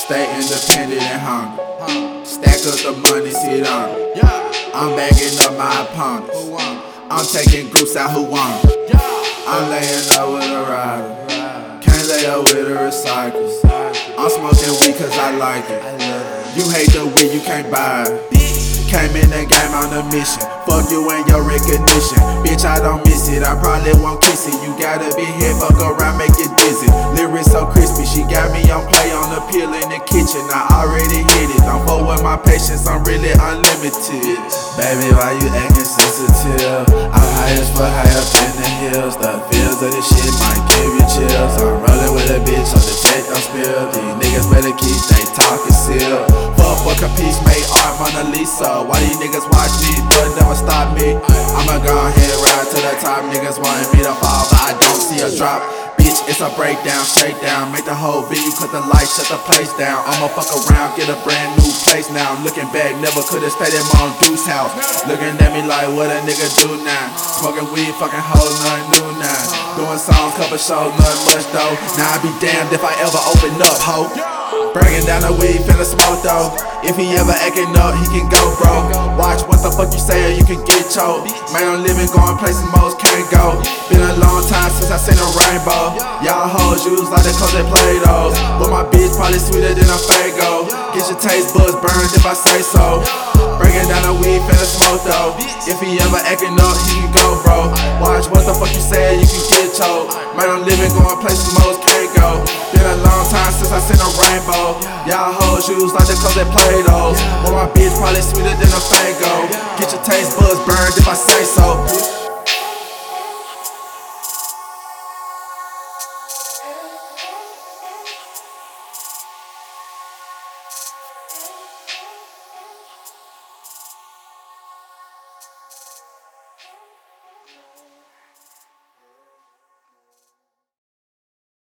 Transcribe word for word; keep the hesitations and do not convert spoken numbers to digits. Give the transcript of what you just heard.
Stay independent and hungry. Stack up the money, sit on it. I'm bagging up my opponents. I'm taking groups out who want it. I'm laying up with a rider. Can't lay up with a recycle. I'm smoking weed cause I like it. You hate the weed, you can't buy it. Came in the game on a mission. Fuck you and your recognition. Bitch, I don't miss it, I probably won't kiss it. You gotta be here, fuck around, make it dizzy. Lyrics so crispy, she got me on play on the pill in the kitchen. I already hit it, don't fuck with my patience, I'm really unlimited. Baby, why you acting sensitive? I'm high as fuck, high up in the hills. The feels of this shit might give you chills. I'm rolling with a bitch on the jet, don't spill. These niggas better keep they talking sealed. Fuck, fuck a piece, made art, Mona Lisa. Why these niggas watch me, but never stop me? I'ma go ahead, ride to the top. Niggas wanting me to fall, but I don't see a drop. Bitch, it's a breakdown, shakedown. Make the whole venue cut the lights, shut the place down. I'ma fuck around, get a brand new place now. Looking back, never could've stayed in my own Deuce house. Looking at me like, what a nigga do now? Smoking weed, fucking hoes, nothing new now. Doing songs, couple shows, nothing much though. Now I be damned if I ever open up, ho. Bringing down the weed, finna smoke though. If he ever acting up, he can go, bro. Watch what the fuck you say or you can get choked. Man, I'm living, going places most can't go. Been a long time since I seen a rainbow. Y'all hoes use like the clothes they play those. But my bitch probably sweeter than a Faygo. Get your taste buds burned if I say so. Bringing down the weed, finna smoke though. If he ever acting up, he can go, bro. Watch what the fuck you say or you can get choked. Man, I'm living, going places most can't go. Been a long time since I seen a rainbow. Y'all hoes use like the clothes they play those. But my bitch probably sweeter than a Faygo. Get your taste buds burned if I say so.